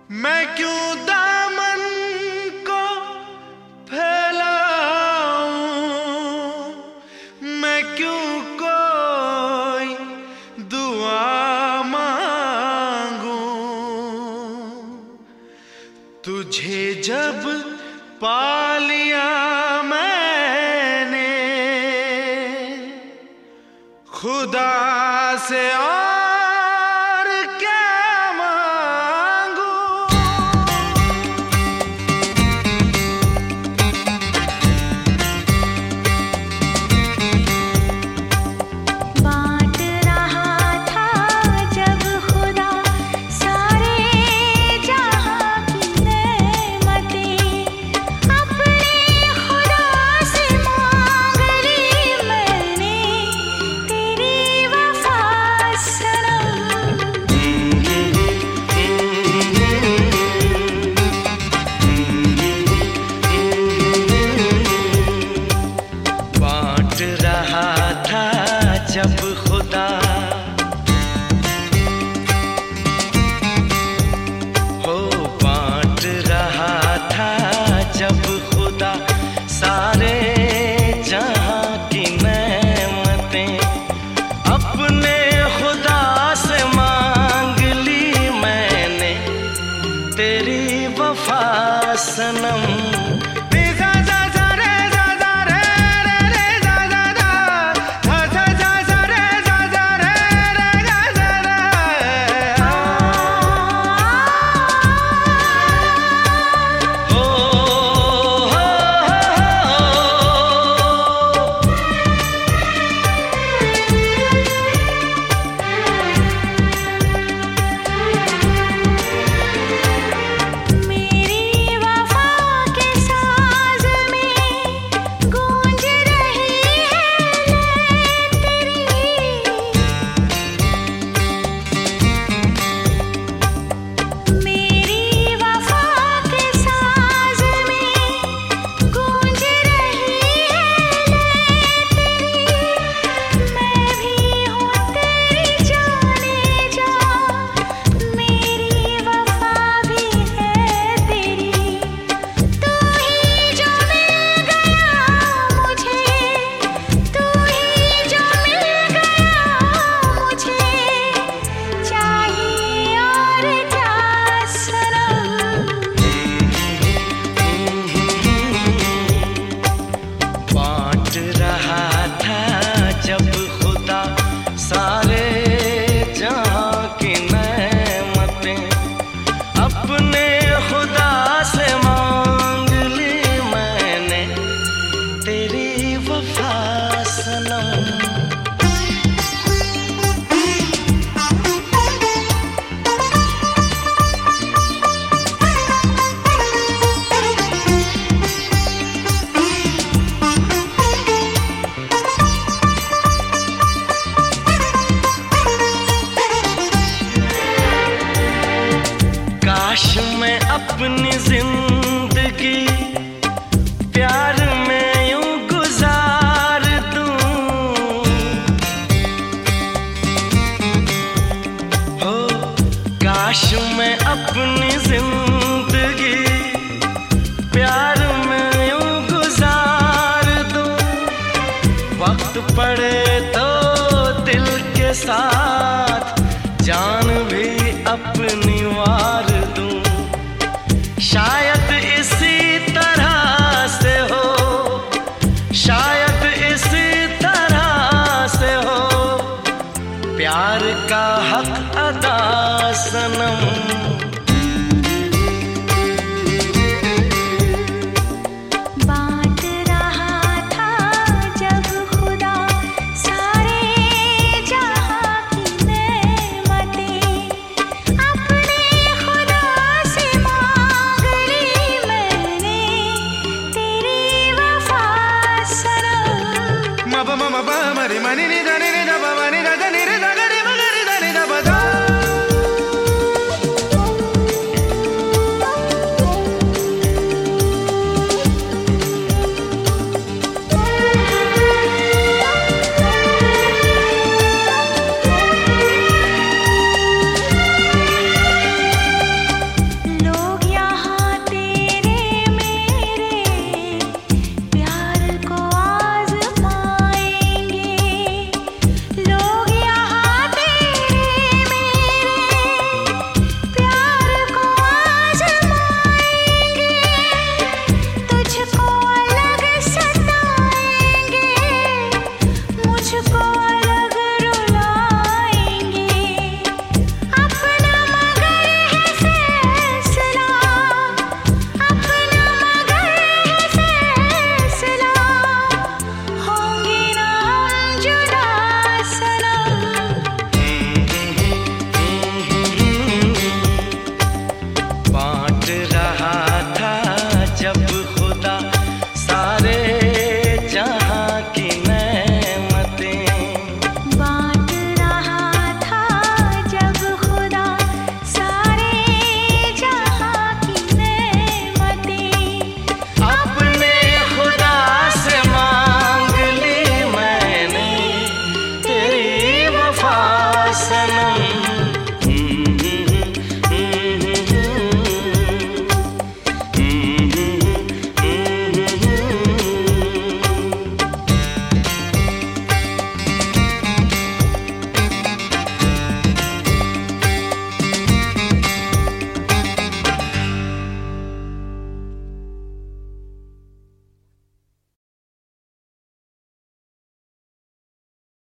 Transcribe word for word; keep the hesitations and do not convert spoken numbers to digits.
मैं क्यों दामन को फैलाऊं, मैं क्यों कोई दुआ मांगूं। तुझे जब पा लिया मैंने खुदा से और क्या मांगू। बांट रहा था जब खुदा सारे जहां की नेमतें, अपने खुदा से मांग ली मैंने तेरी वफा सनम। बांट रहा था जब खुदा हो, बांट रहा था जब खुदा सारे जहां की नेमतें, अपने खुदा से मांग ली मैंने तेरी वफा सनम। अपने खुदा से मांग ली मैंने तेरी वफा सनम। काश मैं अपनी जिंदगी प्यार में यूं गुजार दूं, हो काश मैं अपनी जिंदगी प्यार में यूं गुजार दूं। वक्त पड़े तो दिल के साथ जान भी अपनी वार दूं। शायद इसी तरह से हो, शायद इसी तरह से हो प्यार का हक अदा सनम।